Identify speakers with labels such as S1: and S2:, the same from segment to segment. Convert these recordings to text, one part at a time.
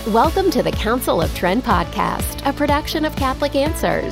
S1: Welcome to the Council of Trent podcast, a production of Catholic Answers.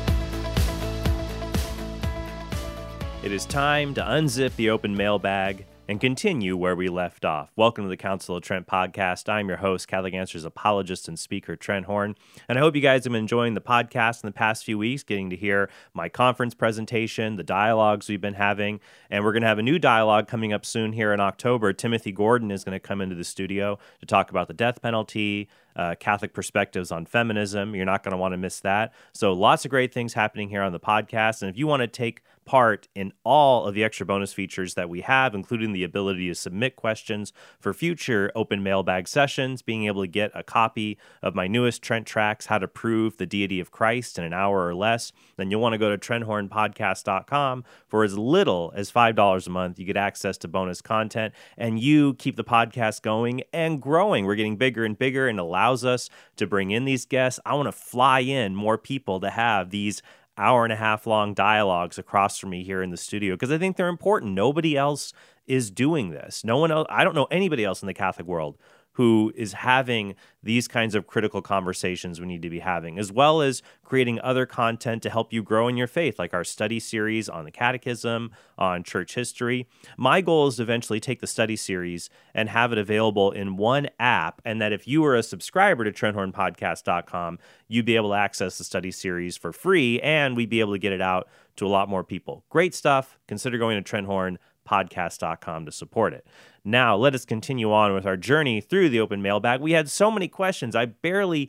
S2: It is time to unzip the open mailbag and continue where we left off. Welcome to the Council of Trent podcast. I'm your host, Catholic Answers apologist and speaker, Trent Horn. And I hope you guys have been enjoying the podcast in the past few weeks, getting to hear my conference presentation, the dialogues we've been having. And we're going to have a new dialogue coming up soon here in October. Timothy Gordon is going to come into the studio to talk about the death penalty, Catholic perspectives on feminism. You're not going to want to miss that. So lots of great things happening here on the podcast. And if you want to take part in all of the extra bonus features that we have, including the ability to submit questions for future open mailbag sessions, being able to get a copy of my newest Trent Tracks, How to Prove the Deity of Christ in an hour or less, then you'll want to go to TrentHornPodcast.com. For as little as $5 a month, you get access to bonus content, and you keep the podcast going and growing. We're getting bigger and bigger, and allows us to bring in these guests. I want to fly in more people to have these hour-and-a-half long dialogues across from me here in the studio, because I think they're important. Nobody else is doing this. No one else. I don't know anybody else in the Catholic world who is having these kinds of critical conversations we need to be having, as well as creating other content to help you grow in your faith, like our study series on the Catechism, on church history. My goal is to eventually take the study series and have it available in one app, and that if you were a subscriber to TrentHornPodcast.com, you'd be able to access the study series for free, and we'd be able to get it out to a lot more people. Great stuff. Consider going to TrentHornPodcast.com to support it. Now, let us continue on with our journey through the open mailbag. We had so many questions. I barely,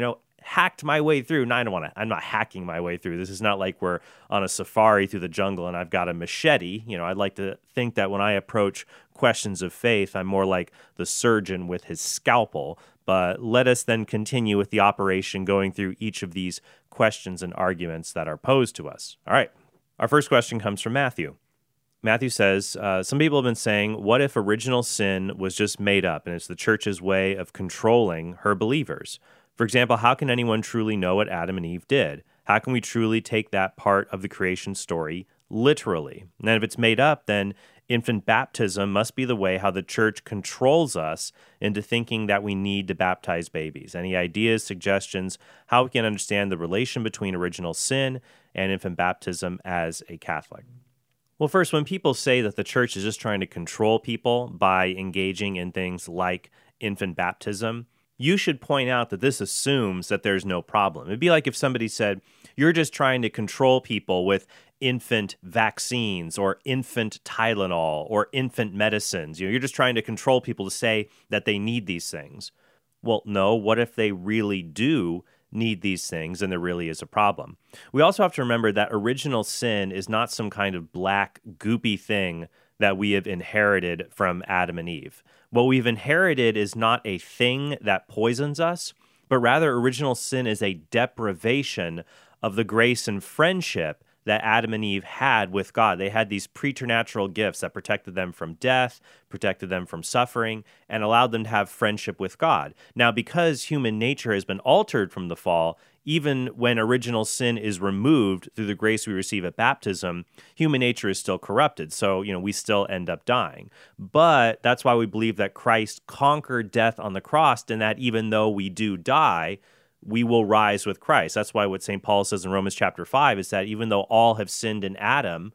S2: hacked my way through. No, I'm not hacking my way through. This is not like we're on a safari through the jungle and I've got a machete. I'd like to think that when I approach questions of faith, I'm more like the surgeon with his scalpel. But let us then continue with the operation, going through each of these questions and arguments that are posed to us. All right. Our first question comes from Matthew. Matthew says, some people have been saying, what if original sin was just made up and it's the church's way of controlling her believers? For example, how can anyone truly know what Adam and Eve did? How can we truly take that part of the creation story literally? And if it's made up, then infant baptism must be the way how the church controls us into thinking that we need to baptize babies. Any ideas, suggestions, how we can understand the relation between original sin and infant baptism as a Catholic? Well, first, when people say that the church is just trying to control people by engaging in things like infant baptism, you should point out that this assumes that there's no problem. It'd be like if somebody said, you're just trying to control people with infant vaccines or infant Tylenol or infant medicines. You're just trying to control people to say that they need these things. Well, no, what if they really do need these things and there really is a problem? We also have to remember that original sin is not some kind of black, goopy thing that we have inherited from Adam and Eve. What we've inherited is not a thing that poisons us, but rather original sin is a deprivation of the grace and friendship that Adam and Eve had with God. They had these preternatural gifts that protected them from death, protected them from suffering, and allowed them to have friendship with God. Now, because human nature has been altered from the fall, even when original sin is removed through the grace we receive at baptism, human nature is still corrupted. So, we still end up dying. But that's why we believe that Christ conquered death on the cross, and that even though we do die, we will rise with Christ. That's why what St. Paul says in Romans chapter 5 is that even though all have sinned in Adam,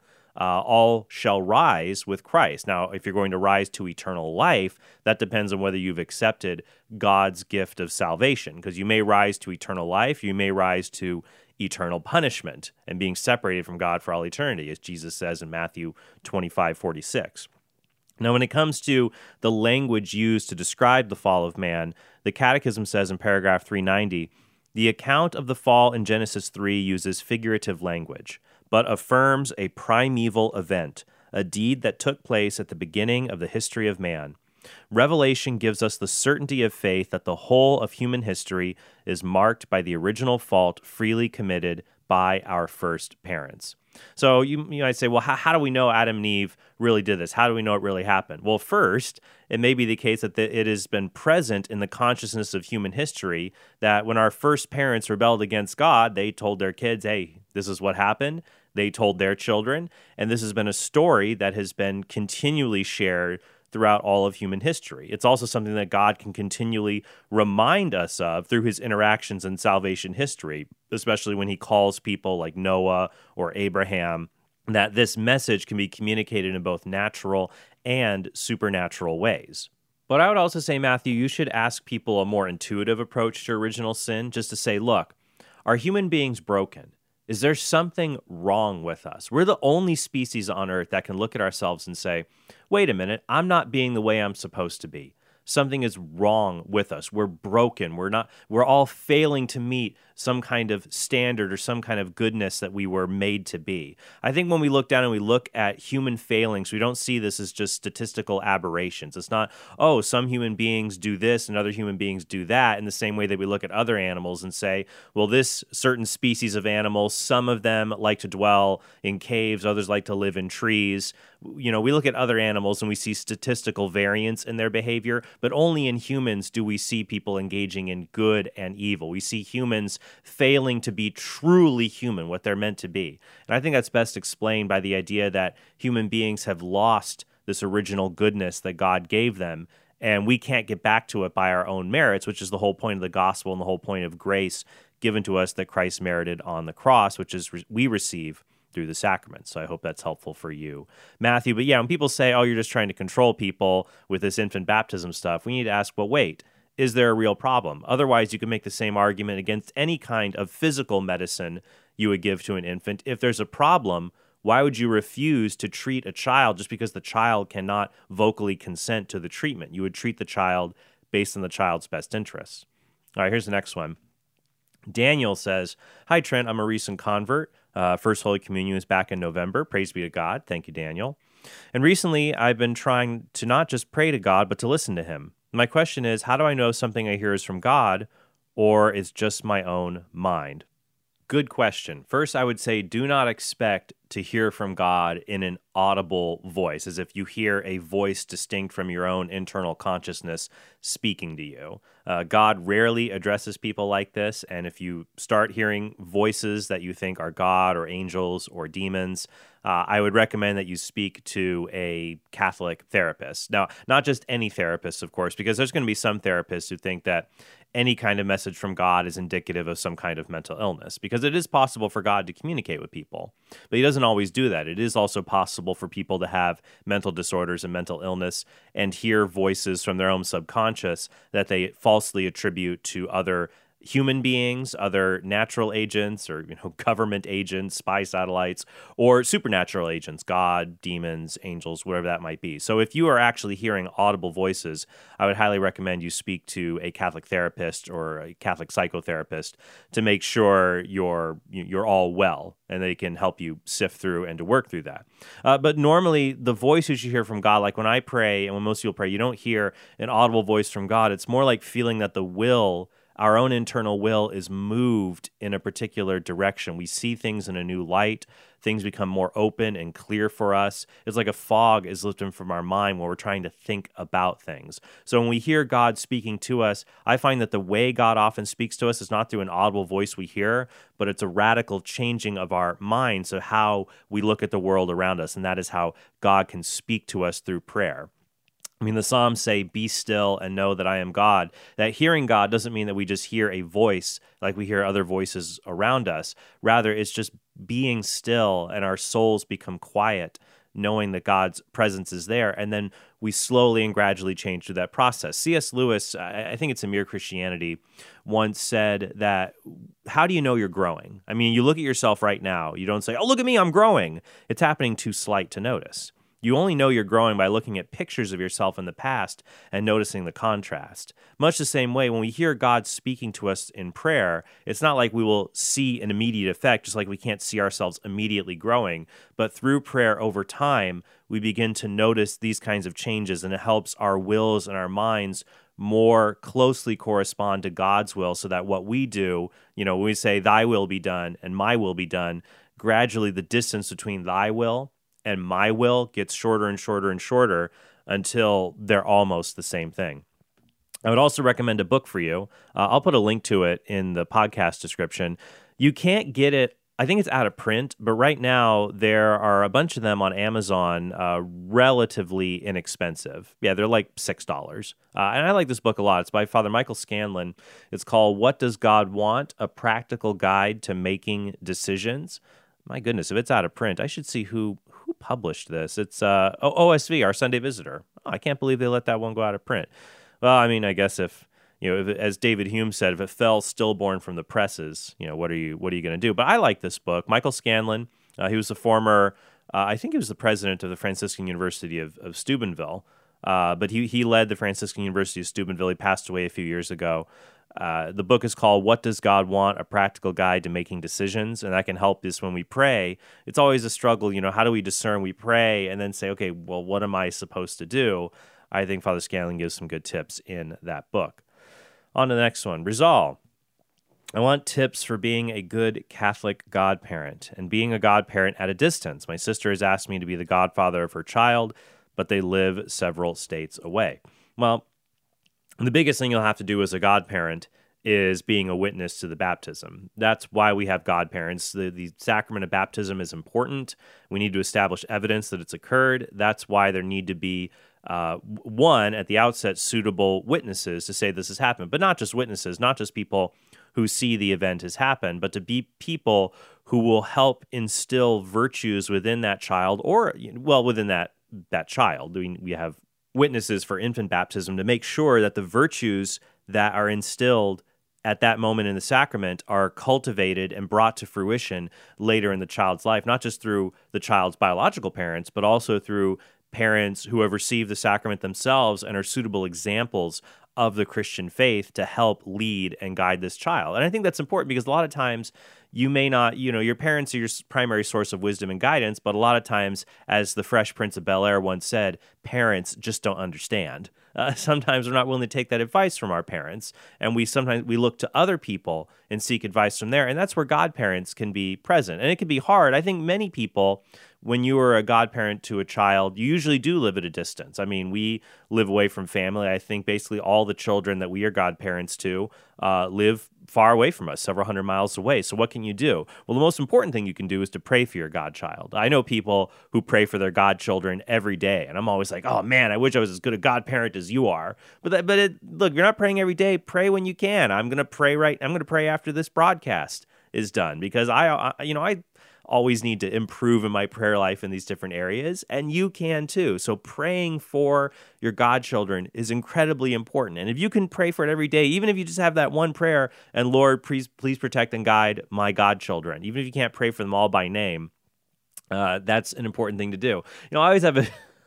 S2: all shall rise with Christ. Now, if you're going to rise to eternal life, that depends on whether you've accepted God's gift of salvation, because you may rise to eternal life, you may rise to eternal punishment and being separated from God for all eternity, as Jesus says in Matthew 25:46. Now, when it comes to the language used to describe the fall of man, the Catechism says in paragraph 390, the account of the fall in Genesis 3 uses figurative language, but affirms a primeval event, a deed that took place at the beginning of the history of man. Revelation gives us the certainty of faith that the whole of human history is marked by the original fault freely committed by our first parents. So you might say, well, how do we know Adam and Eve really did this? How do we know it really happened? Well, first, it may be the case that it has been present in the consciousness of human history that when our first parents rebelled against God, they told their kids, hey, this is what happened. They told their children, and this has been a story that has been continually shared throughout all of human history. It's also something that God can continually remind us of through his interactions in salvation history, especially when he calls people like Noah or Abraham, that this message can be communicated in both natural and supernatural ways. But I would also say, Matthew, you should ask people a more intuitive approach to original sin, just to say, look, are human beings broken? Is there something wrong with us? We're the only species on Earth that can look at ourselves and say, wait a minute, I'm not being the way I'm supposed to be. Something is wrong with us. We're broken. We're all failing to meet some kind of standard or some kind of goodness that we were made to be. I think when we look down and we look at human failings, we don't see this as just statistical aberrations. It's not, oh, some human beings do this and other human beings do that, in the same way that we look at other animals and say, well, this certain species of animals, some of them like to dwell in caves, others like to live in trees. We look at other animals and we see statistical variance in their behavior, but only in humans do we see people engaging in good and evil. We see humans failing to be truly human, what they're meant to be. And I think that's best explained by the idea that human beings have lost this original goodness that God gave them, and we can't get back to it by our own merits, which is the whole point of the gospel and the whole point of grace given to us that Christ merited on the cross, which is we receive through the sacraments. So I hope that's helpful for you, Matthew. But yeah, when people say, oh, you're just trying to control people with this infant baptism stuff, we need to ask, well, wait, is there a real problem? Otherwise, you can make the same argument against any kind of physical medicine you would give to an infant. If there's a problem, why would you refuse to treat a child just because the child cannot vocally consent to the treatment? You would treat the child based on the child's best interests. All right, here's the next one. Daniel says, hi, Trent, I'm a recent convert. First Holy Communion was back in November. Praise be to God. Thank you, Daniel. And recently, I've been trying to not just pray to God, but to listen to him. My question is, how do I know something I hear is from God or it's just my own mind? Good question. First, I would say do not expect to hear from God in an audible voice, as if you hear a voice distinct from your own internal consciousness speaking to you. God rarely addresses people like this, and if you start hearing voices that you think are God or angels or demons, I would recommend that you speak to a Catholic therapist. Now, not just any therapist, of course, because there's going to be some therapists who think that any kind of message from God is indicative of some kind of mental illness, because it is possible for God to communicate with people, but he doesn't always do that. It is also possible for people to have mental disorders and mental illness and hear voices from their own subconscious that they falsely attribute to other human beings, other natural agents, or government agents, spy satellites, or supernatural agents, God, demons, angels, whatever that might be. So if you are actually hearing audible voices, I would highly recommend you speak to a Catholic therapist or a Catholic psychotherapist to make sure you're all well and they can help you sift through and to work through that. But normally the voices you hear from God, like when I pray and when most people pray, you don't hear an audible voice from God. It's more like feeling that the will, our own internal will, is moved in a particular direction. We see things in a new light. Things become more open and clear for us. It's like a fog is lifted from our mind when we're trying to think about things. So when we hear God speaking to us, I find that the way God often speaks to us is not through an audible voice we hear, but it's a radical changing of our mind, so how we look at the world around us, and that is how God can speak to us through prayer. I mean, the Psalms say, be still and know that I am God. That hearing God doesn't mean that we just hear a voice like we hear other voices around us. Rather, it's just being still and our souls become quiet, knowing that God's presence is there. And then we slowly and gradually change through that process. C.S. Lewis, I think it's in Mere Christianity, once said that, how do you know you're growing? I mean, you look at yourself right now. You don't say, oh, look at me, I'm growing. It's happening too slight to notice. You only know you're growing by looking at pictures of yourself in the past and noticing the contrast. Much the same way, when we hear God speaking to us in prayer, it's not like we will see an immediate effect, just like we can't see ourselves immediately growing. But through prayer over time, we begin to notice these kinds of changes, and it helps our wills and our minds more closely correspond to God's will, so that what we do, when we say, thy will be done and my will be done, gradually the distance between thy will and my will gets shorter and shorter and shorter until they're almost the same thing. I would also recommend a book for you. I'll put a link to it in the podcast description. You can't get it I think it's out of print, but right now there are a bunch of them on Amazon, relatively inexpensive. Yeah, they're like $6. And I like this book a lot. It's by Father Michael Scanlon. It's called What Does God Want? A Practical Guide to Making Decisions. My goodness, if it's out of print, I should see who published this. It's OSV, Our Sunday Visitor. Oh, I can't believe they let that one go out of print. Well, I mean, I guess if as David Hume said, if it fell stillborn from the presses, what are you going to do? But I like this book. Michael Scanlon, he was the former, I think he was the president of the Franciscan University of Steubenville, but he led the Franciscan University of Steubenville. He passed away a few years ago. The book is called What Does God Want? A Practical Guide to Making Decisions, and that can help us when we pray. It's always a struggle, how do we discern? We pray and then say, okay, well, what am I supposed to do? I think Father Scanlon gives some good tips in that book. On to the next one. Rizal. I want tips for being a good Catholic godparent and being a godparent at a distance. My sister has asked me to be the godfather of her child, but they live several states away. Well, the biggest thing you'll have to do as a godparent is being a witness to the baptism. That's why we have godparents. The sacrament of baptism is important. We need to establish evidence that it's occurred. That's why there need to be one, at the outset, suitable witnesses to say this has happened, but not just witnesses, not just people who see the event has happened, but to be people who will help instill virtues within that child within that child. We have witnesses for infant baptism to make sure that the virtues that are instilled at that moment in the sacrament are cultivated and brought to fruition later in the child's life, not just through the child's biological parents, but also through parents who have received the sacrament themselves and are suitable examples of the Christian faith to help lead and guide this child. And I think that's important because a lot of times you may not, your parents are your primary source of wisdom and guidance, but a lot of times, as the Fresh Prince of Bel-Air once said, parents just don't understand. Sometimes we're not willing to take that advice from our parents, and we look to other people and seek advice from there, and that's where godparents can be present. And it can be hard. I think many people, when you are a godparent to a child, you usually do live at a distance. I mean, we live away from family. I think basically all the children that we are godparents to live far away from us, several hundred miles away. So what can you do? Well, the most important thing you can do is to pray for your godchild. I know people who pray for their godchildren every day, and I'm always like, oh man, I wish I was as good a godparent as you are. Look, you're not praying every day. Pray when you can. I'm going to pray after this broadcast is done because I always need to improve in my prayer life in these different areas, and you can too. So praying for your godchildren is incredibly important. And if you can pray for it every day, even if you just have that one prayer, and Lord, please protect and guide my godchildren, even if you can't pray for them all by name, that's an important thing to do. I always have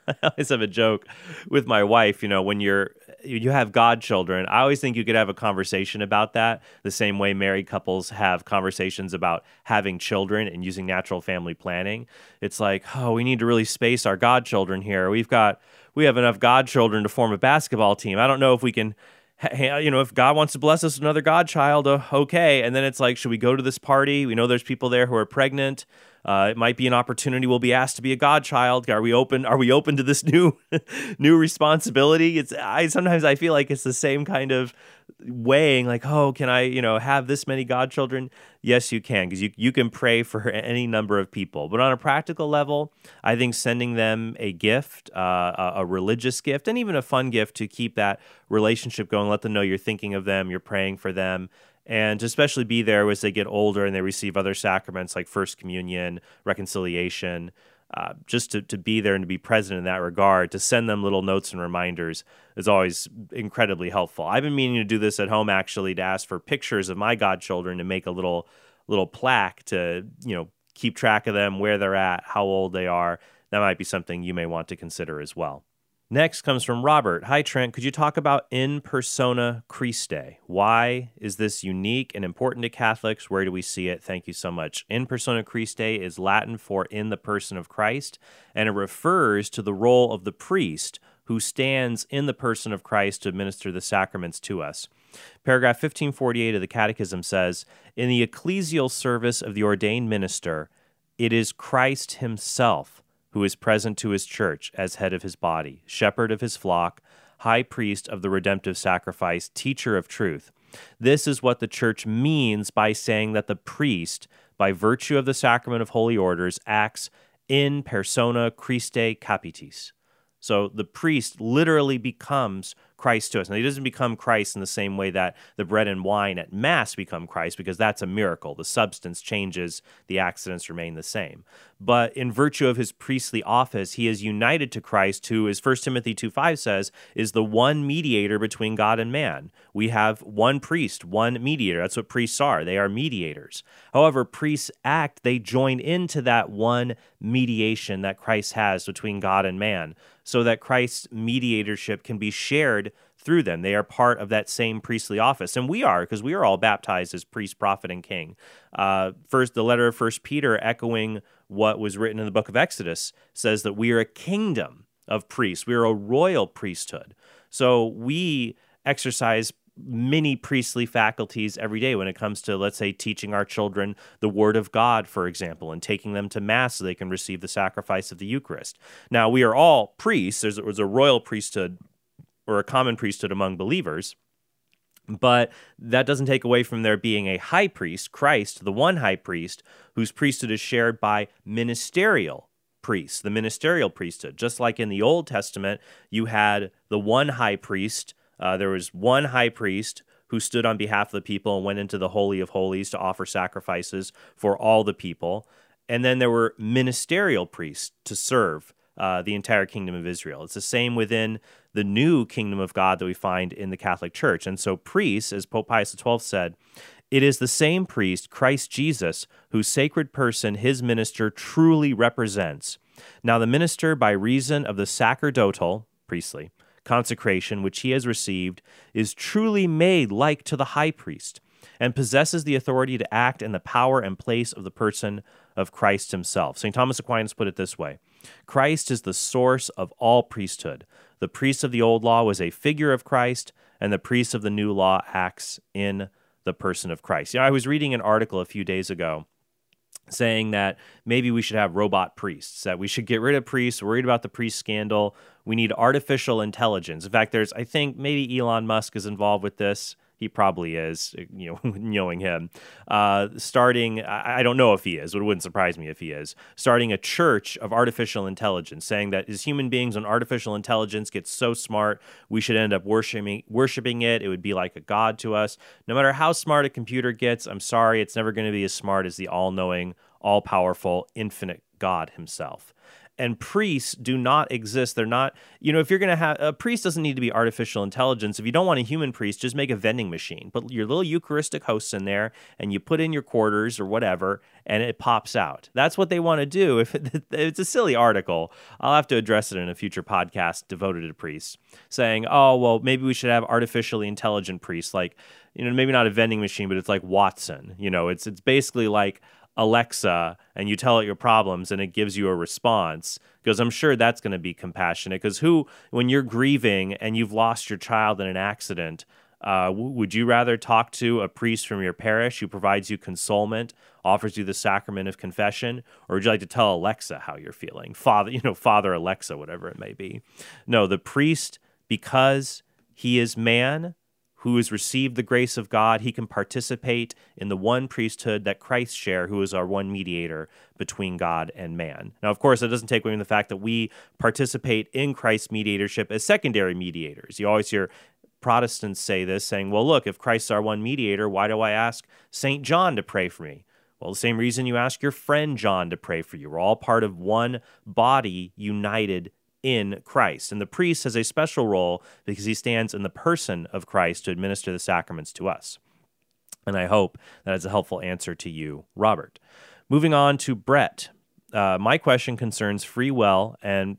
S2: a joke with my wife, when you have godchildren, I always think you could have a conversation about that the same way married couples have conversations about having children and using natural family planning. It's like, oh, we need to really space our godchildren here. We have enough godchildren to form a basketball team. I don't know if we can, if God wants to bless us with another godchild, okay. And then it's like, should we go to this party? We know there's people there who are pregnant. It might be an opportunity. We'll be asked to be a godchild. Are we open to this new responsibility? Sometimes I feel like it's the same kind of weighing, like, oh, can I, have this many godchildren? Yes, you can, because you can pray for any number of people. But on a practical level, I think sending them a gift, a religious gift, and even a fun gift to keep that relationship going, let them know you're thinking of them, you're praying for them, and to especially be there as they get older and they receive other sacraments like First Communion, reconciliation, just to be there and to be present in that regard, to send them little notes and reminders is always incredibly helpful. I've been meaning to do this at home, actually, to ask for pictures of my godchildren and make a little plaque to, keep track of them, where they're at, how old they are. That might be something you may want to consider as well. Next comes from Robert. Hi, Trent. Could you talk about In Persona Christe? Why is this unique and important to Catholics? Where do we see it? Thank you so much. In Persona Christe is Latin for in the person of Christ, and it refers to the role of the priest who stands in the person of Christ to administer the sacraments to us. Paragraph 1548 of the Catechism says, in the ecclesial service of the ordained minister, it is Christ himself who is present to his church as head of his body, shepherd of his flock, high priest of the redemptive sacrifice, teacher of truth. This is what the church means by saying that the priest by virtue of the sacrament of holy orders, acts in persona Christe capitis. So the priest literally becomes Christ to us. Now, he doesn't become Christ in the same way that the bread and wine at Mass become Christ, because that's a miracle. The substance changes, the accidents remain the same. But in virtue of his priestly office, he is united to Christ, who, as 1 Timothy 2:5 says, is the one mediator between God and man. We have one priest, one mediator. That's what priests are. They are mediators. However, priests act, they join into that one mediation that Christ has between God and man, so that Christ's mediatorship can be shared through them. They are part of that same priestly office. And we are, because we are all baptized as priest, prophet, and king. First, the letter of 1 Peter, echoing what was written in the book of Exodus, says that we are a kingdom of priests. We are a royal priesthood. So we exercise many priestly faculties every day when it comes to, let's say, teaching our children the Word of God, for example, and taking them to Mass so they can receive the sacrifice of the Eucharist. Now, we are all priests. There's a royal priesthood or a common priesthood among believers, but that doesn't take away from there being a high priest, Christ, the one high priest, whose priesthood is shared by ministerial priests, the ministerial priesthood. Just like in the Old Testament, you had the one high priest. There was one high priest who stood on behalf of the people and went into the Holy of Holies to offer sacrifices for all the people. And then there were ministerial priests to serve the entire kingdom of Israel. It's the same within the new kingdom of God that we find in the Catholic Church. And so priests, as Pope Pius XII said, it is the same priest, Christ Jesus, whose sacred person his minister truly represents. Now the minister, by reason of the sacerdotal, priestly, consecration which he has received, is truly made like to the high priest, and possesses the authority to act in the power and place of the person of Christ himself. St. Thomas Aquinas put it this way: Christ is the source of all priesthood. The priest of the old law was a figure of Christ, and the priest of the new law acts in the person of Christ. I was reading an article a few days ago saying that maybe we should have robot priests, that we should get rid of priests, worried about the priest scandal. We need artificial intelligence. In fact, I think maybe Elon Musk is involved with this. He probably is, knowing him. Starting, I don't know if he is, but it wouldn't surprise me if he is, starting a church of artificial intelligence, saying that as human beings, when artificial intelligence gets so smart, we should end up worshiping it. It would be like a god to us. No matter how smart a computer gets, I'm sorry, it's never going to be as smart as the all-knowing, all-powerful, infinite God himself. And priests do not exist. They're not, if you're going to have, a priest doesn't need to be artificial intelligence. If you don't want a human priest, just make a vending machine. Put your little Eucharistic hosts in there, and you put in your quarters or whatever, and it pops out. That's what they want to do. It's a silly article. I'll have to address it in a future podcast devoted to priests, saying, oh, well, maybe we should have artificially intelligent priests, like, maybe not a vending machine, but it's like Watson. It's basically like Alexa, and you tell it your problems and it gives you a response, because I'm sure that's going to be compassionate. Because when you're grieving and you've lost your child in an accident, would you rather talk to a priest from your parish who provides you consolement, offers you the sacrament of confession, or would you like to tell Alexa how you're feeling? Father Alexa, whatever it may be. No, the priest, because he is man, who has received the grace of God, he can participate in the one priesthood that Christ shares, who is our one mediator between God and man. Now, of course, that doesn't take away from the fact that we participate in Christ's mediatorship as secondary mediators. You always hear Protestants say this, saying, well, look, if Christ's our one mediator, why do I ask St. John to pray for me? Well, the same reason you ask your friend John to pray for you. We're all part of one body, united in Christ. And the priest has a special role because he stands in the person of Christ to administer the sacraments to us. And I hope that is a helpful answer to you, Robert. Moving on to Brett. My question concerns free will and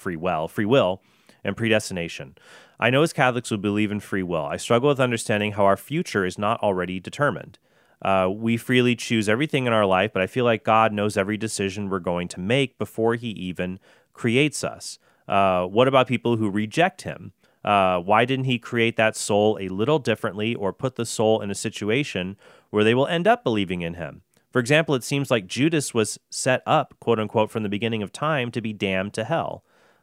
S2: predestination. I know as Catholics we believe in free will. I struggle with understanding how our future is not already determined. We freely choose everything in our life, but I feel like God knows every decision we're going to make before he even creates us. What about people who reject him? Why didn't he create that soul a little differently, or put the soul in a situation where they will end up believing in him? For example, it seems like Judas was set up, quote unquote, from the beginning of time to be damned to hell.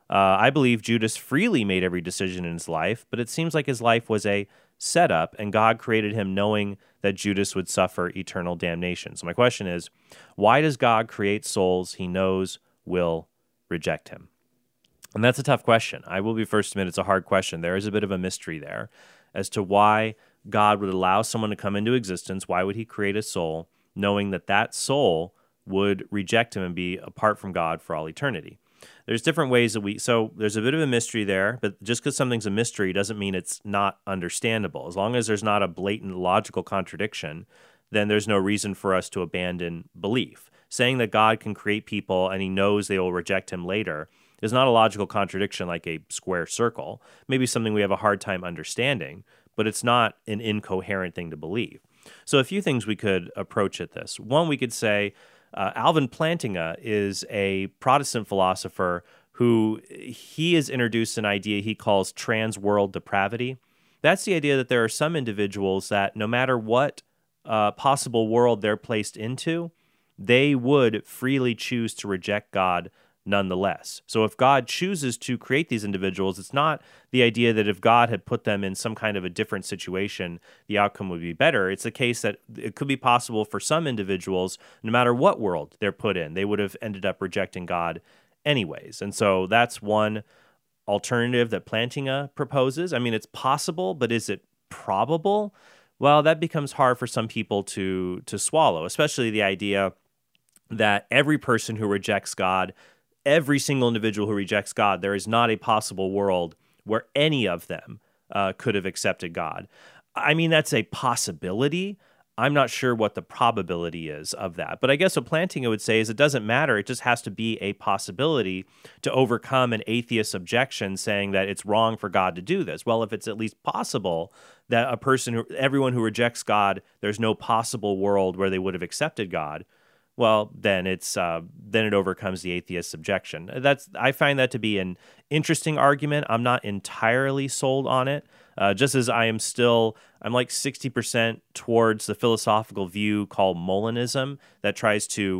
S2: I believe Judas freely made every decision in his life, but it seems like his life was a setup, and God created him knowing that Judas would suffer eternal damnation. So my question is, why does God create souls he knows will reject him? And that's a tough question. I will be first to admit it's a hard question. There is a bit of a mystery there as to why God would allow someone to come into existence. Why would he create a soul knowing that that soul would reject him and be apart from God for all eternity? There's different ways that so there's a bit of a mystery there, but just because something's a mystery doesn't mean it's not understandable. As long as there's not a blatant logical contradiction, then there's no reason for us to abandon belief. Saying that God can create people and he knows they will reject him later is not a logical contradiction like a square circle. Maybe something we have a hard time understanding, but it's not an incoherent thing to believe. So a few things we could approach at this. One, we could say Alvin Plantinga is a Protestant philosopher who he has introduced an idea he calls trans-world depravity. That's the idea that there are some individuals that no matter what possible world they're placed into, they would freely choose to reject God nonetheless. So if God chooses to create these individuals, it's not the idea that if God had put them in some kind of a different situation, the outcome would be better. It's the case that it could be possible for some individuals, no matter what world they're put in, they would have ended up rejecting God anyways. And so that's one alternative that Plantinga proposes. I mean, it's possible, but is it probable? Well, that becomes hard for some people to swallow, especially the idea that every person who rejects God, every single individual who rejects God, there is not a possible world where any of them could have accepted God. I mean, that's a possibility. I'm not sure what the probability is of that. But I guess what Plantinga would say is it doesn't matter. It just has to be a possibility to overcome an atheist objection saying that it's wrong for God to do this. Well, if it's at least possible that everyone who rejects God, there's no possible world where they would have accepted God, well, then it overcomes the atheist objection. I find that to be an interesting argument. I'm not entirely sold on it. Just as I'm like 60% towards the philosophical view called Molinism that tries to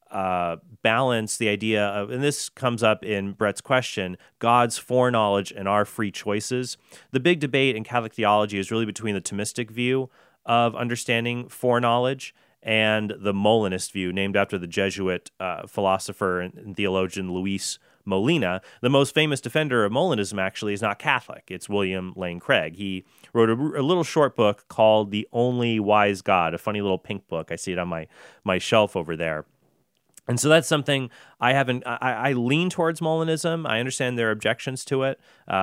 S2: balance the idea of, and this comes up in Brett's question, God's foreknowledge and our free choices. The big debate in Catholic theology is really between the Thomistic view of understanding foreknowledge and the Molinist view, named after the Jesuit philosopher and theologian Luis Molina. The most famous defender of Molinism actually is not Catholic. It's William Lane Craig. He wrote a little short book called The Only Wise God, a funny little pink book. I see it on my shelf over there. And so that's something I lean towards Molinism. I understand their objections to it.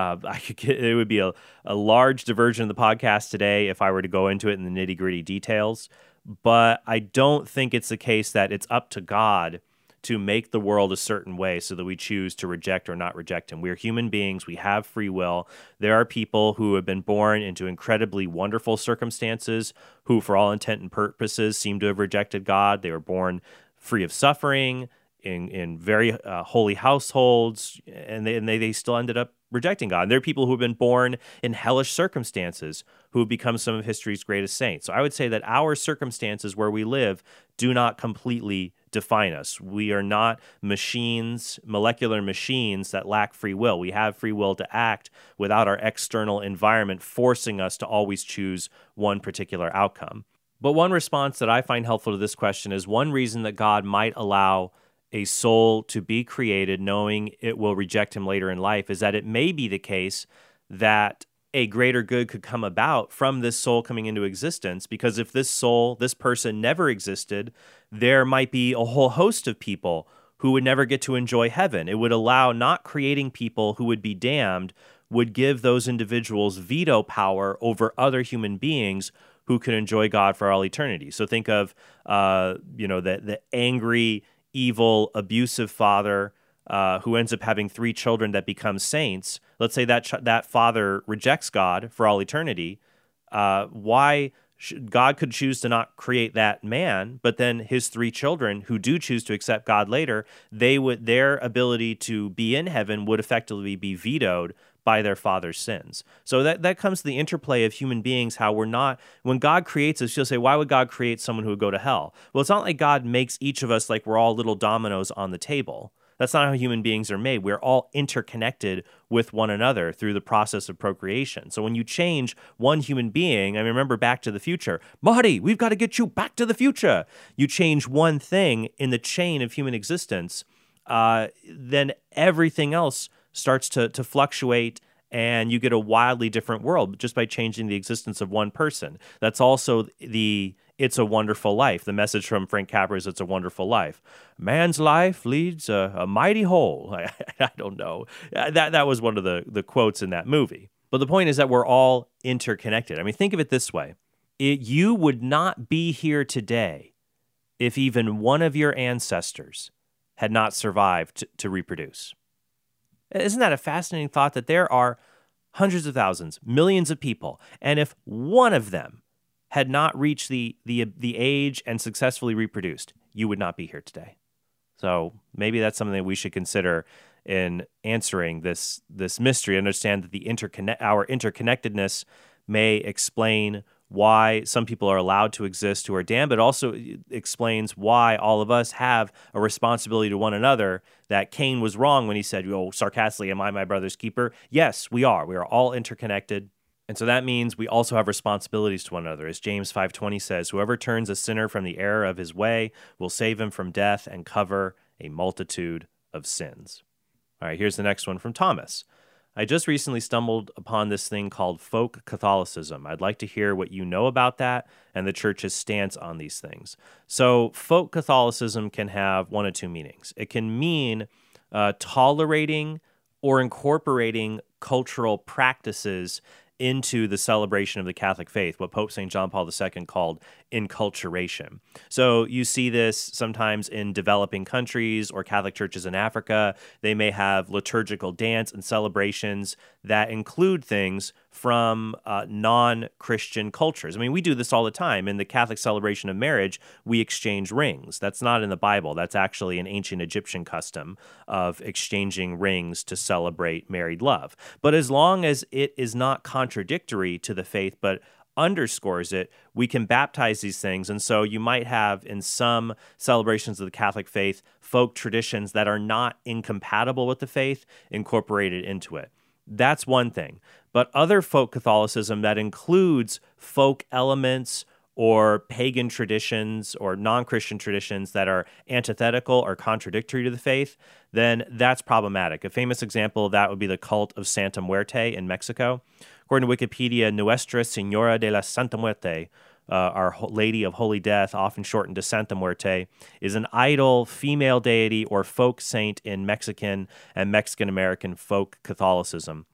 S2: It would be a large diversion of the podcast today if I were to go into it in the nitty-gritty details. But I don't think it's the case that it's up to God to make the world a certain way so that we choose to reject or not reject him. We're human beings. We have free will. There are people who have been born into incredibly wonderful circumstances who, for all intent and purposes, seem to have rejected God. They were born free of suffering in very holy households, and they still ended up rejecting God. And there are people who have been born in hellish circumstances who have become some of history's greatest saints. So I would say that our circumstances where we live do not completely define us. We are not machines, molecular machines that lack free will. We have free will to act without our external environment forcing us to always choose one particular outcome. But one response that I find helpful to this question is one reason that God might allow a soul to be created knowing it will reject him later in life is that it may be the case that a greater good could come about from this soul coming into existence, because if this person never existed, there might be a whole host of people who would never get to enjoy heaven. It would allow not creating people who would be damned, would give those individuals veto power over other human beings who could enjoy God for all eternity. So think of the angry, evil, abusive father who ends up having 3 children that become saints. Let's say that father rejects God for all eternity. God could choose to not create that man, but then his 3 children who do choose to accept God later, their ability to be in heaven would effectively be vetoed by their father's sins. So that comes to the interplay of human beings, how we're not, when God creates us, you'll say, why would God create someone who would go to hell? Well, it's not like God makes each of us like we're all little dominoes on the table. That's not how human beings are made. We're all interconnected with one another through the process of procreation. So when you change one human being, I mean, remember Back to the Future, Marty, we've got to get you back to the future. You change one thing in the chain of human existence, then everything else starts to fluctuate, and you get a wildly different world just by changing the existence of one person. That's also the It's a Wonderful Life. The message from Frank Capra's It's a Wonderful Life. Man's life leads a mighty whole. I don't know. That was one of the quotes in that movie. But the point is that we're all interconnected. I mean, think of it this way. You would not be here today if even one of your ancestors had not survived to reproduce. Isn't that a fascinating thought, that there are hundreds of thousands, millions of people, and if one of them had not reached the age and successfully reproduced, you would not be here today. So maybe that's something that we should consider in answering this mystery. Understand that our interconnectedness may explain why some people are allowed to exist who are damned, but also explains why all of us have a responsibility to one another, that Cain was wrong when he said, sarcastically, am I my brother's keeper? Yes, we are. We are all interconnected. And so that means we also have responsibilities to one another. As James 5:20 says, whoever turns a sinner from the error of his way will save him from death and cover a multitude of sins. All right, here's the next one from Thomas. I just recently stumbled upon this thing called folk Catholicism. I'd like to hear what you know about that and the church's stance on these things. So folk Catholicism can have one of two meanings. It can mean tolerating or incorporating cultural practices into the celebration of the Catholic faith, what Pope St. John Paul II called inculturation. So you see this sometimes in developing countries or Catholic churches in Africa. They may have liturgical dance and celebrations that include things from non-Christian cultures. I mean, we do this all the time. In the Catholic celebration of marriage, we exchange rings. That's not in the Bible. That's actually an ancient Egyptian custom of exchanging rings to celebrate married love. But as long as it is not contradictory to the faith, but underscores it, we can baptize these things. And so you might have in some celebrations of the Catholic faith folk traditions that are not incompatible with the faith incorporated into it. That's one thing. But other folk Catholicism that includes folk elements or pagan traditions or non-Christian traditions that are antithetical or contradictory to the faith, then that's problematic. A famous example of that would be the cult of Santa Muerte in Mexico. According to Wikipedia, Nuestra Señora de la Santa Muerte, Our Lady of Holy Death, often shortened to Santa Muerte, is an idol, female deity, or folk saint in Mexican and Mexican-American folk Catholicism.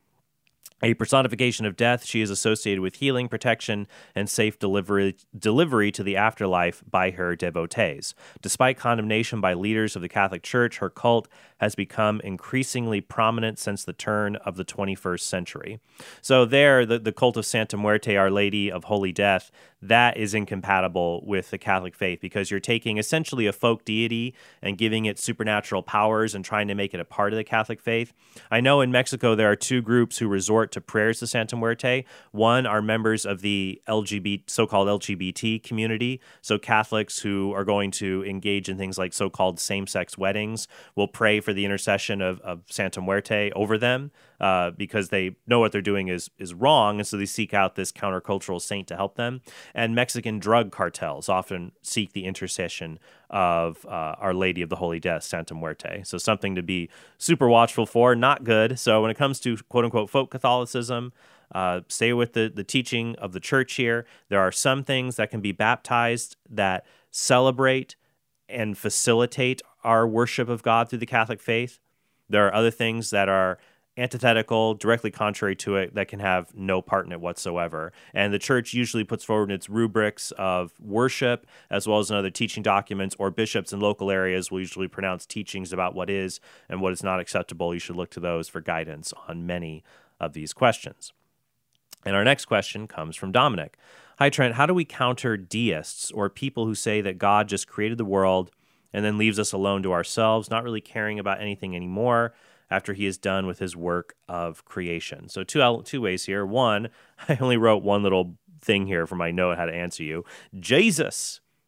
S2: A personification of death, she is associated with healing, protection, and safe delivery to the afterlife by her devotees. Despite condemnation by leaders of the Catholic Church, her cult has become increasingly prominent since the turn of the 21st century. So there, the cult of Santa Muerte, Our Lady of Holy Death, that is incompatible with the Catholic faith because you're taking essentially a folk deity and giving it supernatural powers and trying to make it a part of the Catholic faith. I know in Mexico there are two groups who resort to prayers to Santa Muerte. One are members of the so-called LGBT community. So Catholics who are going to engage in things like so-called same-sex weddings will pray for the intercession of Santa Muerte over them because they know what they're doing is wrong, and so they seek out this countercultural saint to help them. And Mexican drug cartels often seek the intercession of Our Lady of the Holy Death, Santa Muerte. So something to be super watchful for, not good. So when it comes to quote-unquote folk Catholicism, stay with the teaching of the church here. There are some things that can be baptized that celebrate and facilitate our worship of God through the Catholic faith. There are other things that are antithetical, directly contrary to it, that can have no part in it whatsoever. And the church usually puts forward its rubrics of worship, as well as in other teaching documents, or bishops in local areas will usually pronounce teachings about what is and what is not acceptable. You should look to those for guidance on many of these questions. And our next question comes from Dominic. Hi, Trent. How do we counter deists, or people who say that God just created the world and then leaves us alone to ourselves, not really caring about anything anymore after he is done with his work of creation? So two ways here. One, I only wrote one little thing here for my note how to answer you. Jesus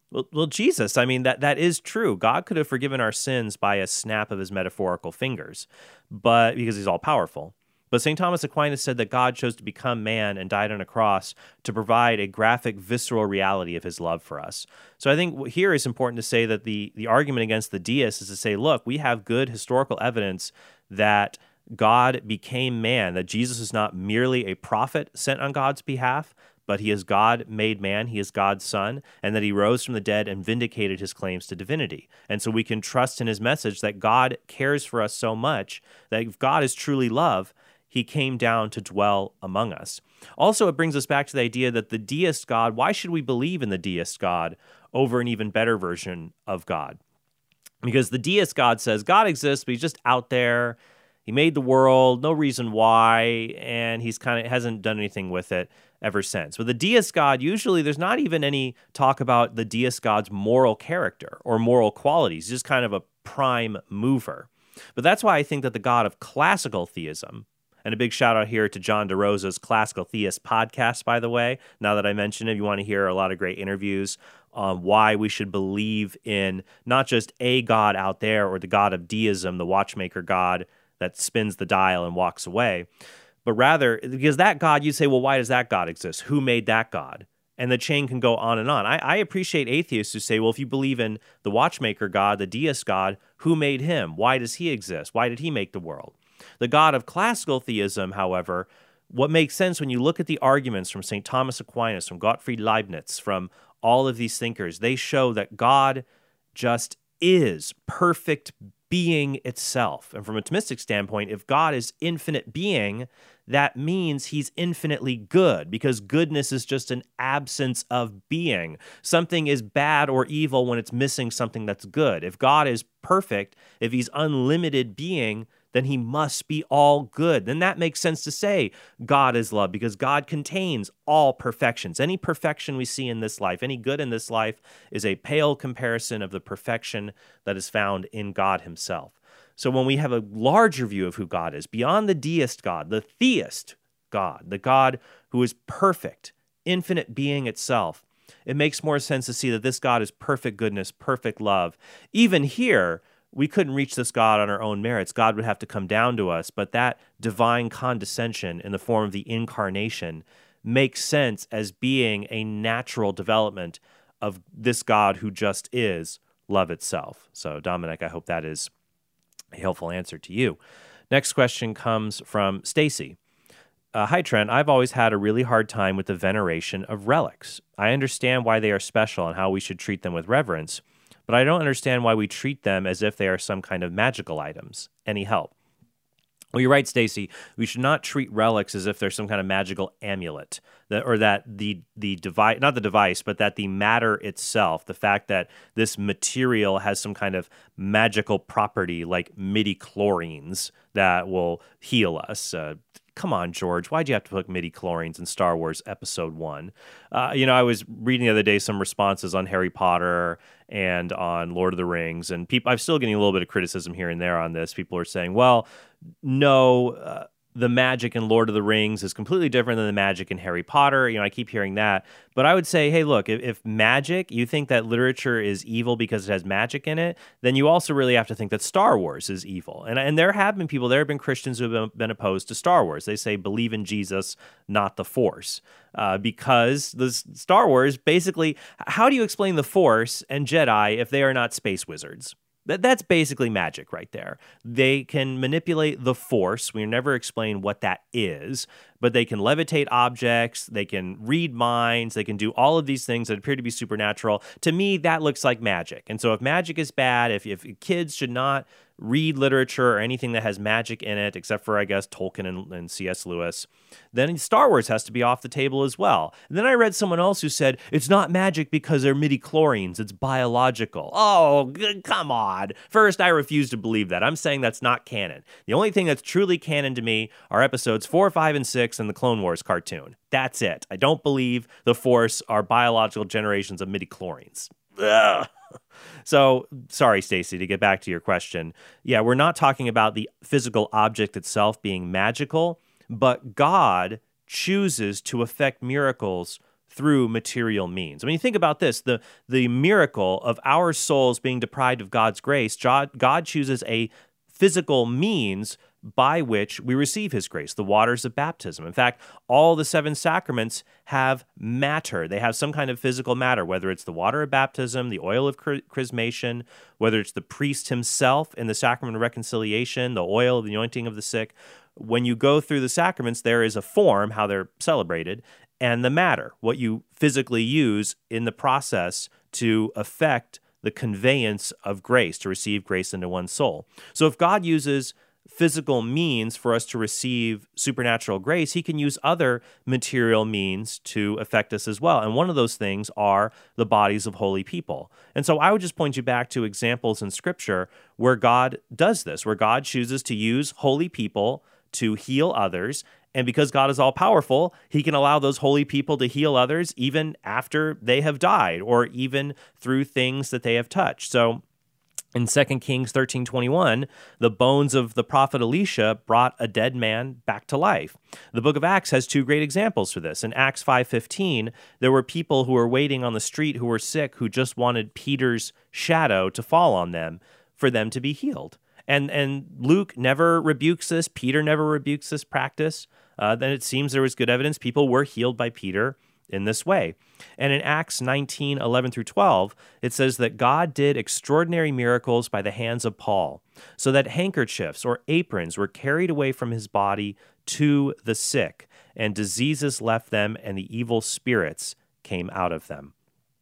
S2: Well, Jesus, I mean, that is true. God could have forgiven our sins by a snap of his metaphorical fingers, but because he's all powerful. But St. Thomas Aquinas said that God chose to become man and died on a cross to provide a graphic, visceral reality of his love for us. So I think here it's important to say that the argument against the deists is to say, look, we have good historical evidence that God became man, that Jesus is not merely a prophet sent on God's behalf, but he is God made man, he is God's son, and that he rose from the dead and vindicated his claims to divinity. And so we can trust in his message that God cares for us so much that if God is truly love, he came down to dwell among us. Also, it brings us back to the idea that the deist God, why should we believe in the deist God over an even better version of God? Because the deist God says God exists, but he's just out there. He made the world, no reason why, and he's hasn't done anything with it ever since. With the deist God, usually there's not even any talk about the deist God's moral character or moral qualities, just kind of a prime mover. But that's why I think that the God of classical theism, and a big shout out here to John DeRosa's Classical Theist podcast, by the way. Now that I mention it, you want to hear a lot of great interviews on why we should believe in not just a God out there or the God of deism, the watchmaker God that spins the dial and walks away, but rather, because that God, you say, well, why does that God exist? Who made that God? And the chain can go on and on. I appreciate atheists who say, well, if you believe in the watchmaker God, the deist God, who made him? Why does he exist? Why did he make the world? The God of classical theism, however, what makes sense when you look at the arguments from St. Thomas Aquinas, from Gottfried Leibniz, from all of these thinkers, they show that God just is perfect being itself. And from a Thomistic standpoint, if God is infinite being, that means he's infinitely good, because goodness is just an absence of being. Something is bad or evil when it's missing something that's good. If God is perfect, if he's unlimited being, then he must be all good. Then that makes sense to say God is love, because God contains all perfections. Any perfection we see in this life, any good in this life, is a pale comparison of the perfection that is found in God himself. So when we have a larger view of who God is, beyond the deist God, the theist God, the God who is perfect, infinite being itself, it makes more sense to see that this God is perfect goodness, perfect love. Even here, we couldn't reach this God on our own merits. God would have to come down to us, but that divine condescension in the form of the incarnation makes sense as being a natural development of this God who just is love itself. So, Dominic, I hope that is a helpful answer to you. Next question comes from Stacy. Hi, Trent. I've always had a really hard time with the veneration of relics. I understand why they are special and how we should treat them with reverence, but I don't understand why we treat them as if they are some kind of magical items. Any help? Well, you're right, Stacy. We should not treat relics as if they're some kind of magical amulet, that the device, not the device, but that the matter itself, the fact that this material has some kind of magical property like midi-chlorines that will heal us. Come on, George, why'd you have to put midi-chlorines in Star Wars Episode 1? I was reading the other day some responses on Harry Potter and on Lord of the Rings, and I'm still getting a little bit of criticism here and there on this. People are saying, well, no, the magic in Lord of the Rings is completely different than the magic in Harry Potter. I keep hearing that. But I would say, hey, look, if magic, you think that literature is evil because it has magic in it, then you also really have to think that Star Wars is evil. And there have been Christians who have been opposed to Star Wars. They say, believe in Jesus, not the Force. Because the Star Wars, basically, how do you explain the Force and Jedi if they are not space wizards? That's basically magic right there. They can manipulate the Force. We never explain what that is, but they can levitate objects, they can read minds, they can do all of these things that appear to be supernatural. To me, that looks like magic. And so if magic is bad, if kids should not read literature or anything that has magic in it, except for, I guess, Tolkien and C.S. Lewis, then Star Wars has to be off the table as well. And then I read someone else who said, it's not magic because they're midi-chlorines, it's biological. Oh, come on. First, I refuse to believe that. I'm saying that's not canon. The only thing that's truly canon to me are episodes 4, 5, and 6 in the Clone Wars cartoon. That's it. I don't believe the Force are biological generations of midi-chlorines. Ugh. So, sorry, Stacy, to get back to your question. Yeah, we're not talking about the physical object itself being magical, but God chooses to effect miracles through material means. I mean, think about this, the miracle of our souls being deprived of God's grace. God chooses a physical means by which we receive his grace, the waters of baptism. In fact, all the 7 sacraments have matter. They have some kind of physical matter, whether it's the water of baptism, the oil of chrismation, whether it's the priest himself in the sacrament of reconciliation, the oil of the anointing of the sick. When you go through the sacraments, there is a form, how they're celebrated, and the matter, what you physically use in the process to affect the conveyance of grace, to receive grace into one's soul. So if God uses physical means for us to receive supernatural grace, he can use other material means to affect us as well. And one of those things are the bodies of holy people. And so I would just point you back to examples in Scripture where God does this, where God chooses to use holy people to heal others. And because God is all-powerful, he can allow those holy people to heal others even after they have died or even through things that they have touched. So in 2 Kings 13:21, the bones of the prophet Elisha brought a dead man back to life. The book of Acts has 2 great examples for this. In Acts 5:15, there were people who were waiting on the street who were sick, who just wanted Peter's shadow to fall on them for them to be healed. And Luke never rebukes this. Peter never rebukes this practice. Then it seems there was good evidence. People were healed by Peter in this way. And in Acts 19:11 through 12, it says that God did extraordinary miracles by the hands of Paul, so that handkerchiefs or aprons were carried away from his body to the sick, and diseases left them, and the evil spirits came out of them.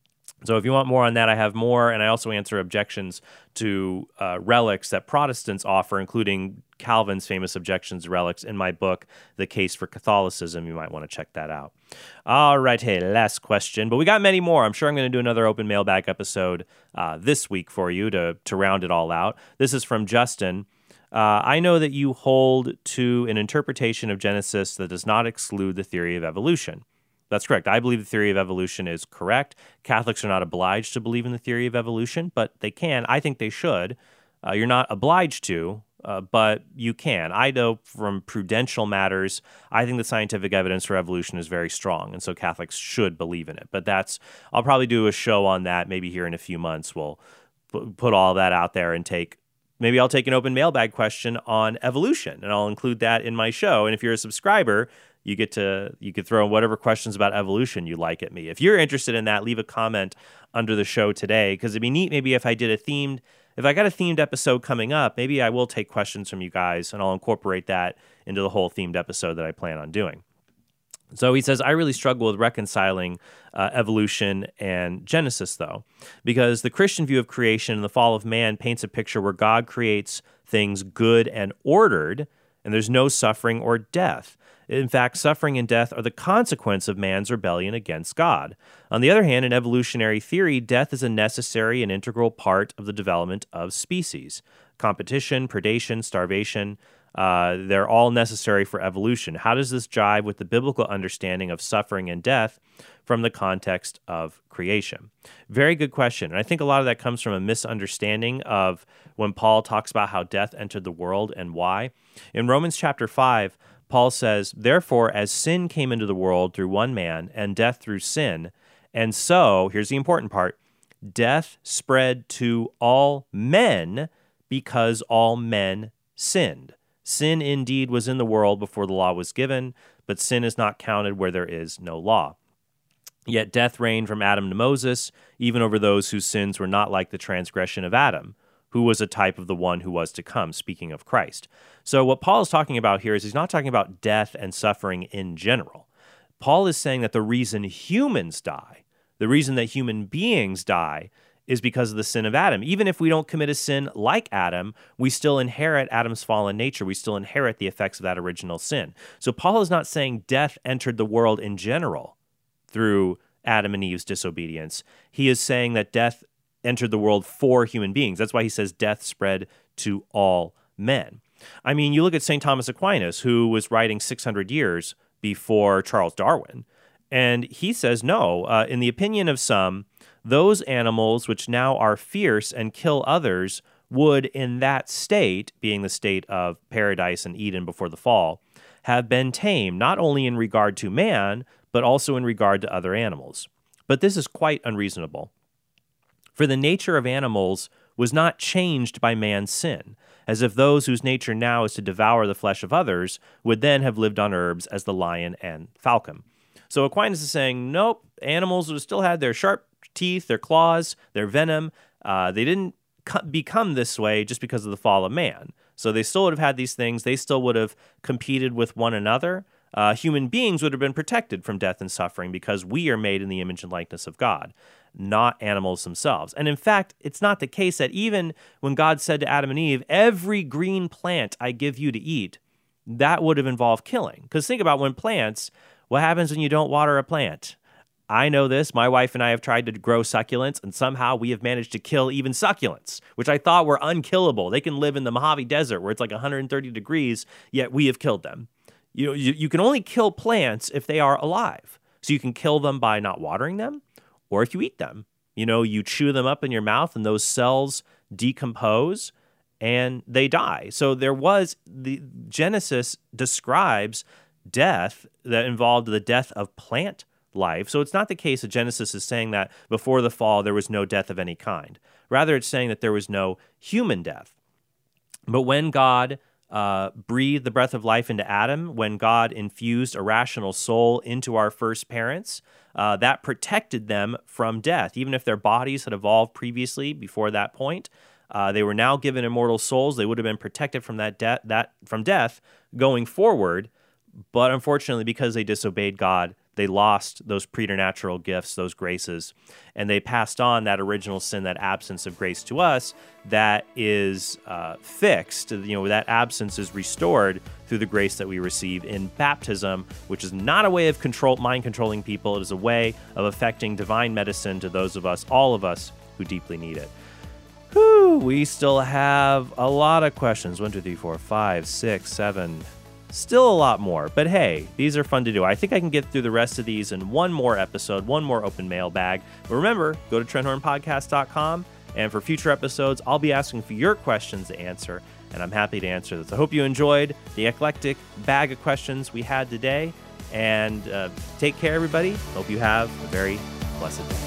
S2: So if you want more on that, I have more, and I also answer objections to relics that Protestants offer, including Calvin's famous objections to relics in my book, The Case for Catholicism. You might want to check that out. All right, hey, last question, but we got many more. I'm sure I'm going to do another open mailbag episode this week for you to round it all out. This is from Justin. I know that you hold to an interpretation of Genesis that does not exclude the theory of evolution. That's correct. I believe the theory of evolution is correct. Catholics are not obliged to believe in the theory of evolution, but they can. I think they should. You're not obliged to, but you can. I know from prudential matters, I think the scientific evidence for evolution is very strong, and so Catholics should believe in it. But I'll probably do a show on that maybe here in a few months. We'll put all that out there and maybe I'll take an open mailbag question on evolution, and I'll include that in my show. And if you're a subscriber, you could throw whatever questions about evolution you like at me. If you're interested in that, leave a comment under the show today, because it'd be neat maybe if I got a themed episode coming up, maybe I will take questions from you guys and I'll incorporate that into the whole themed episode that I plan on doing. So he says, I really struggle with reconciling evolution and Genesis, though, because the Christian view of creation and the fall of man paints a picture where God creates things good and ordered, and there's no suffering or death. In fact, suffering and death are the consequence of man's rebellion against God. On the other hand, in evolutionary theory, death is a necessary and integral part of the development of species. Competition, predation, starvation, they're all necessary for evolution. How does this jive with the biblical understanding of suffering and death from the context of creation? Very good question. And I think a lot of that comes from a misunderstanding of when Paul talks about how death entered the world and why. In Romans chapter 5, Paul says, therefore, as sin came into the world through one man, and death through sin, and so, here's the important part, death spread to all men because all men sinned. Sin indeed was in the world before the law was given, but sin is not counted where there is no law. Yet death reigned from Adam to Moses, even over those whose sins were not like the transgression of Adam, who was a type of the one who was to come, speaking of Christ. So what Paul is talking about here is he's not talking about death and suffering in general. Paul is saying that the reason humans die, the reason that human beings die, is because of the sin of Adam. Even if we don't commit a sin like Adam, we still inherit Adam's fallen nature. We still inherit the effects of that original sin. So Paul is not saying death entered the world in general through Adam and Eve's disobedience. He is saying that death entered the world for human beings. That's why he says death spread to all men. I mean, you look at St. Thomas Aquinas, who was writing 600 years before Charles Darwin, and he says, no, in the opinion of some, those animals which now are fierce and kill others would, in that state, being the state of paradise and Eden before the fall, have been tamed, not only in regard to man, but also in regard to other animals. But this is quite unreasonable. For the nature of animals was not changed by man's sin, as if those whose nature now is to devour the flesh of others would then have lived on herbs as the lion and falcon. So Aquinas is saying, nope, animals would have still had their sharp teeth, their claws, their venom. They didn't become this way just because of the fall of man. So they still would have had these things. They still would have competed with one another. Human beings would have been protected from death and suffering because we are made in the image and likeness of God, not animals themselves. And in fact, it's not the case that even when God said to Adam and Eve, every green plant I give you to eat, that would have involved killing. Because think about what happens when you don't water a plant? I know this. My wife and I have tried to grow succulents, and somehow we have managed to kill even succulents, which I thought were unkillable. They can live in the Mojave Desert where it's like 130 degrees, yet we have killed them. You can only kill plants if they are alive. So you can kill them by not watering them, or if you eat them. You chew them up in your mouth, and those cells decompose, and they die. So the Genesis describes death that involved the death of plant life. So it's not the case that Genesis is saying that before the fall there was no death of any kind. Rather, it's saying that there was no human death. But when God breathed the breath of life into Adam, when God infused a rational soul into our first parents, that protected them from death. Even if their bodies had evolved previously before that point, they were now given immortal souls. They would have been protected from from death going forward. But unfortunately, because they disobeyed God, they lost those preternatural gifts, those graces, and they passed on that original sin, that absence of grace to us that is fixed. That absence is restored through the grace that we receive in baptism, which is not a way of mind controlling people. It is a way of effecting divine medicine to those of us, all of us, who deeply need it. We still have a lot of questions. 1, 2, 3, 4, 5, 6, 7... Still a lot more, but hey, these are fun to do. I think I can get through the rest of these in one more episode, one more open mailbag. But remember, go to TrentHornPodcast.com, and for future episodes, I'll be asking for your questions to answer, and I'm happy to answer this. I hope you enjoyed the eclectic bag of questions we had today, and take care, everybody. Hope you have a very blessed day.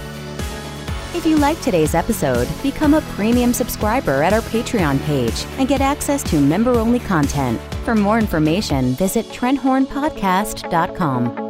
S3: If you liked today's episode, become a premium subscriber at our Patreon page and get access to member-only content. For more information, visit TrentHornPodcast.com.